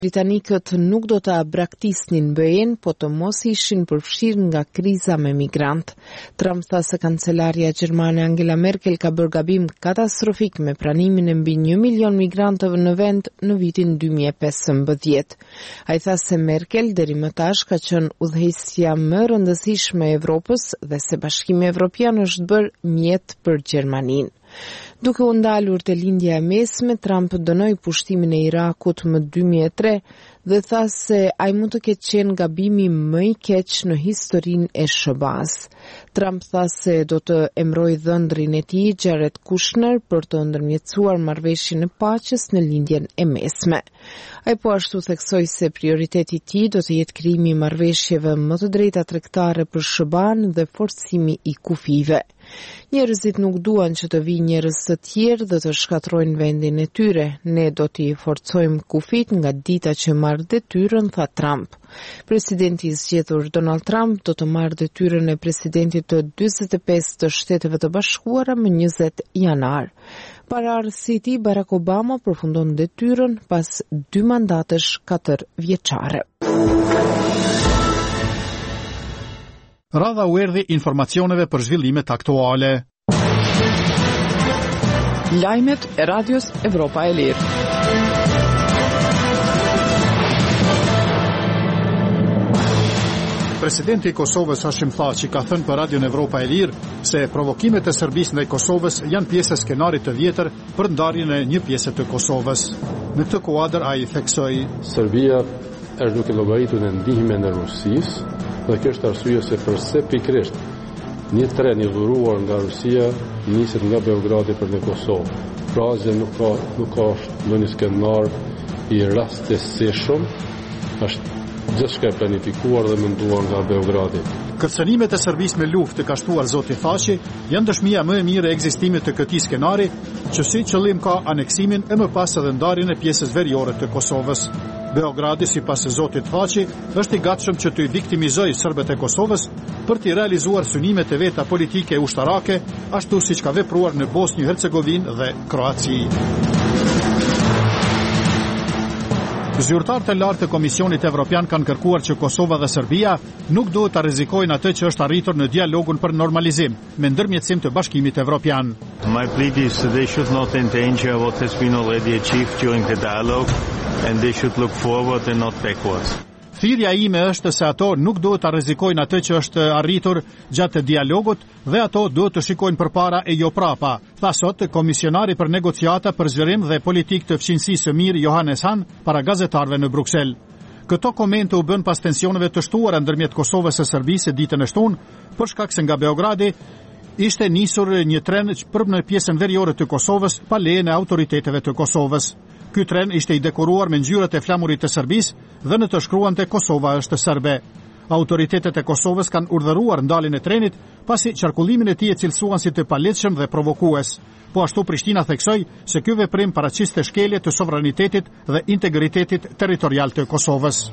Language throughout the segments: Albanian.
Britanikët nuk do të braktisnin BE-n, po të mos ishin përfshirë nga kriza me migrant. Trump tha se kancelarja gjermane Angela Merkel ka bërë gabim katastrofik me pranimin e mbi 1 milion migrantëve në vend në vitin 2015. Ai tha se Merkel deri më tash ka qenë udhëheqësja më e rëndësishme e Evropës dhe se Bashkimi Evropian është bërë mjet për Gjermaninë. Duke u ndalur te lindja e mesme, Trump dënoi pushtimin e Irakut më 2003 dhe tha se ai mund të ketë qenë gabimi më i keq në historinë e SBA-s. Trump tha se do të emërojë dhëndrin e tij Jared Kushner për të ndërmjetësuar marrëveshjen e paqes në lindjen e mesme. Ai po ashtu theksoi se prioriteti i tij do të jetë krijimi i marrëveshjeve më të drejta tregtare për SBA-n dhe forcimi i kufive. Njerëzit nuk duan që të vijë njerëz të tjerë dhe të shkatrojnë vendin e tyre. Ne do t'i forcojmë kufit nga dita që marrë detyrën, tha Trump. Presidenti i zgjedhur Donald Trump do të marrë detyrën e presidentit të 45 të Shteteve të Bashkuara më 20 janar. Paraardhësi i tij Barack Obama përfundon detyrën pas 2 mandatesh 4 vjeçare. Radha u erdhi informacioneve për zhvillimet aktuale. Lajmet e Radios Evropa e Lirë. Presidenti i Kosovës Hashim Thaçi ka thënë për Radion Evropa e Lirë se provokimet e Serbisë ndaj Kosovës janë pjesë e skenarit të vjetër për ndarjen e një pjese të Kosovës. Në këtë kuadër ai theksoi: Serbia është duke llogaritur në ndihmën e Rusisë dhe kjo është arsye se përse pikërisht një tren i dhuruar nga Rusia niset nga Beogradi për në Kosovë. Pra asgjë nuk ka ndonjë skenar i rastësishëm, është gjithçka e planifikuar dhe menduar nga Beogradi. Kërcënimet e Serbisë me luftë të ka shtuar zoti Thaçi janë dëshmia më e mirë e ekzistimit të këtij skenari, që si qëllim ka aneksimin e më pas edhe ndarjen e pjesës veriore të Kosovës. Beogradi, sipas zotit Thaçi, është i gatshëm që të viktimizojë serbët e Kosovës për të realizuar synimet e veta politike e ushtarake, ashtu siç ka vepruar në Bosnjë-Hercegovinë dhe Kroaci. Zyrtarët e lartë të Komisionit Evropian kanë kërkuar që Kosova dhe Serbia nuk duhet ta rrezikojnë atë që është arritur në dialogun për normalizim me ndërmjetësim të Bashkimit Evropian. My plea is they should not endanger what has been already achieved during the dialogue and they should look forward and not backwards. Thirrja ime është se ato nuk duhet ta rrezikojnë atë që është arritur gjatë dialogut dhe ato duhet të shikojnë përpara e jo prapa, tha sot komisionari për negociata për zhvillim dhe politikë të fqinjësisë së mirë Johannes Hahn para gazetarëve në Bruksel. Këto komente u bën pas tensioneve të shtuara ndërmjet Kosovës e Serbisë ditën e shtunë, për shkak se nga Beogradi ishte nisur një tren për në pjesën veriore të Kosovës pa lejen e autoriteteve të Kosovës. Ky tren ishte i dekoruar me ngjyrat e flamurit të Serbisë dhe në të shkruante Kosova është serbe. Autoritetet e Kosovës kanë urdhëruar ndaljen e trenit pasi qarkullimin e tij e cilësuan si të palehtëshëm dhe provokues. Po ashtu Prishtina theksoi se ky veprim paraqiste shkelje të sovranitetit dhe integritetit territorial të Kosovës.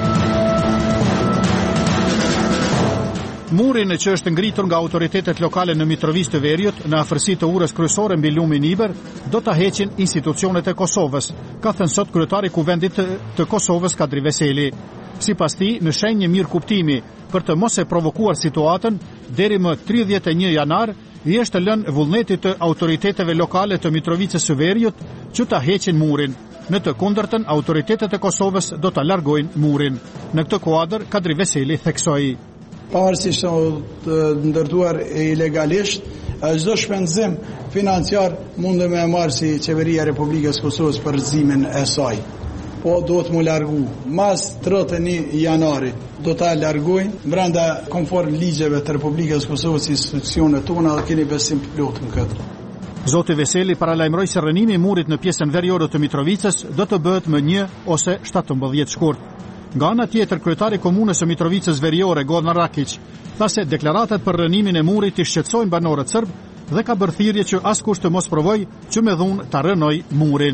Murin që është ngritur nga autoritetet lokale në Mitrovicë të Veriut, në afërsi të urës kryesore mbi lumin Iber, do ta heqin institucionet e Kosovës, ka thënë sot kryetari i Kuvendit të Kosovës Kadri Veseli. Sipas tij, në shenjë mirë kuptimi për të mos e provokuar situatën, deri më 31 janar i është lënë vullnetit të autoriteteve lokale të Mitrovicës së Veriut që ta heqin murin. Në të kundërtën, autoritetet e Kosovës do ta largojnë murin. Në këtë kuadër, Kadri Veseli theksoi: pavarësisht të ndërtuar ilegalisht, çdo shpenzim financiar mund me marrë si qeveria e Republikës Kosovës për rrezimin e saj. Po do të mu largu. Mas 31 janarit do ta largojnë brenda konform ligjeve të Republikës Kosovës, institucionet tona, dhe keni besim plot në këtë. Zoti Veseli paralajmëroi se rënimi i murit në pjesën veriore të Mitrovicës do të bëhet më 1 ose 17 shkurt. Nga ana tjetër, kryetari i komunës së Mitrovicës Veriore, Goran Rakić, tha se deklaratat për rënimin e murit i shqetësojnë banorët serb dhe ka bërë thirrje që askush të mos provojë që me dhunë ta rënojë murin.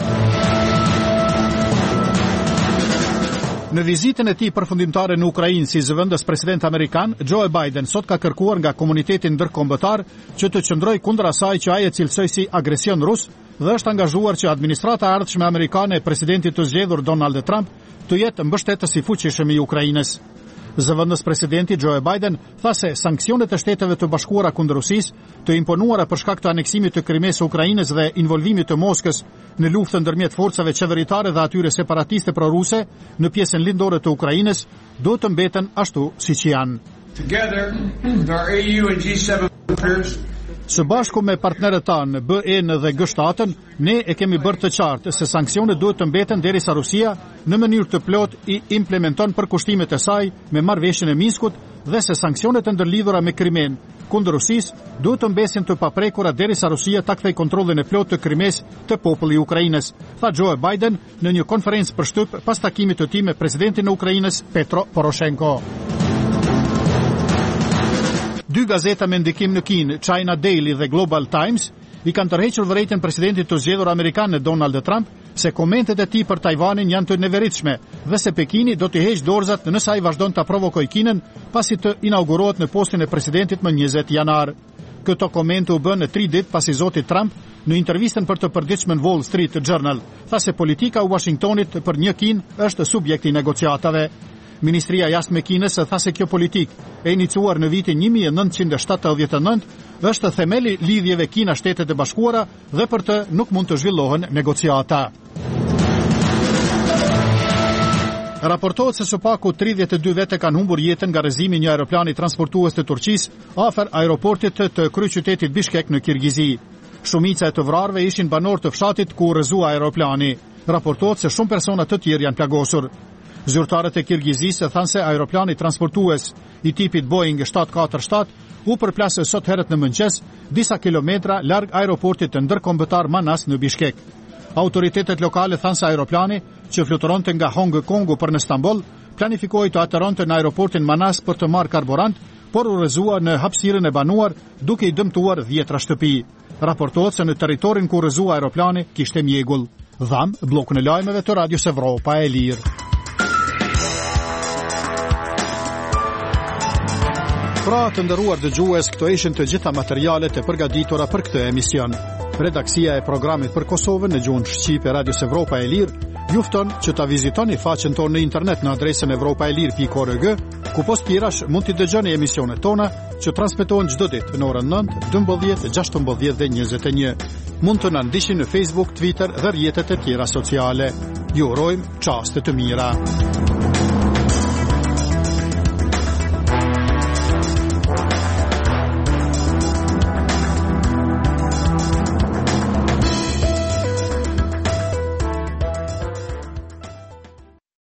Në vizitën e tij përfundimtare në Ukrainë si zëvendës president amerikan, Joe Biden sot ka kërkuar nga komuniteti ndërkombëtar që të qëndrojë kundër asaj që ai e cilësoi si agresion rus dhe është angazhuar që administrata e ardhshme amerikane e presidentit të zgjedhur Donald Trump të jetë mbështetës i fuqishëm i Ukrainës. Zëvendës presidenti Joe Biden tha se sanksionet e Shteteve të Bashkuara kundër Rusisë, të imponuara për shkak të aneksimit të Krimes së Ukrainës dhe involvimit të Moskës në luftën ndërmjet forcave qeveritare dhe atyre separatiste proruse në pjesën lindore të Ukrainës, do të mbeten ashtu siç janë. Together, our AU and G7 leaders, së bashku me partnerët tanë BE-n dhe G7-ën, ne e kemi bërë të qartë se sanksionet duhet të mbeten derisa Rusia në mënyrë të plot i implementon përkushtimet e saj me marrëveshjen e Minskut dhe se sanksionet e ndërlidhura me Krimen kundër Rusisë duhet të mbesin të paprekura derisa Rusia ta kthejë kontrollin e plot të Krimes të popullit i Ukrainës, tha Joe Biden në një konferencë për shtyp pas takimit të tij me presidentin e Ukrainës Petro Poroshenko. Dy gazeta me ndikim në Kinë, China Daily dhe Global Times, i kanë tërhequr vërejtjen presidentit të zgjedhur amerikan Donald Trump se komentet e tij për Tajvanin janë të neveritshme dhe se Pekini do të heqë dorëzat nëse ai vazhdon ta provokojë Kinën pasi të inaugurohet në postin e presidentit më 20 janar. Këto komente u bën në 3 ditë pasi zoti Trump në intervistën për të përditshmën Wall Street Journal tha se politika e Washingtonit për një Kinë është subjekt i negociatave. Ministria jashtme e Kinës tha se kjo politik e iniciuar në vitin 1979 është themeli lidhjeve Kina-Shtetet e Bashkuara dhe për të nuk mund të zhvillohen negociata. Raportohet se së paku 32 vete kanë humbur jetën nga rrëzimi një aeroplani transportues të Turqisë afër aeroportit të kryeqytetit Bishkek në Kirgizi. Shumica e të vrarve ishin banorë të fshatit ku rrëzua aeroplani. Raportohet se shumë persona të tjerë janë plagosur. Zyrtarët e Kirgizisë thanë se aeroplani transportues i tipit Boeing 747 u përplasë sot herët në mëngjes disa kilometra larg aeroportit të ndërkombëtar Manas në Bishkek. Autoritetet lokale thanë se aeroplani, që fluturonte nga Hong Kongu për në Stamboll, planifikoi të aterronte në aeroportin Manas për të marrë karburant, por u rrëzua në hapësirën e banuar duke i dëmtuar 10 shtëpi. Raportohet se në territorin ku rrëzua aeroplani kishte mjegull. Dham, bllokun e lajmeve të Radios Evropa e Lirë. Pra të nderuar dëgjues, këto ishin të gjitha materialet e përgatitura për këtë emision. Redaksia e programit për Kosovën në gjuhën shqipe Radios Evropa e Lirë ju fton që ta vizitoni faqen tonë në internet në adresën evropaelir.org, ku post tjerash mund t'i dëgjoni emisionet tona që transmetohen çdo ditë në orën 9, 12, 16 dhe 21. Mund të na ndiqni në Facebook, Twitter dhe rrjetet e tjera sociale. Ju urojmë çaste të mira.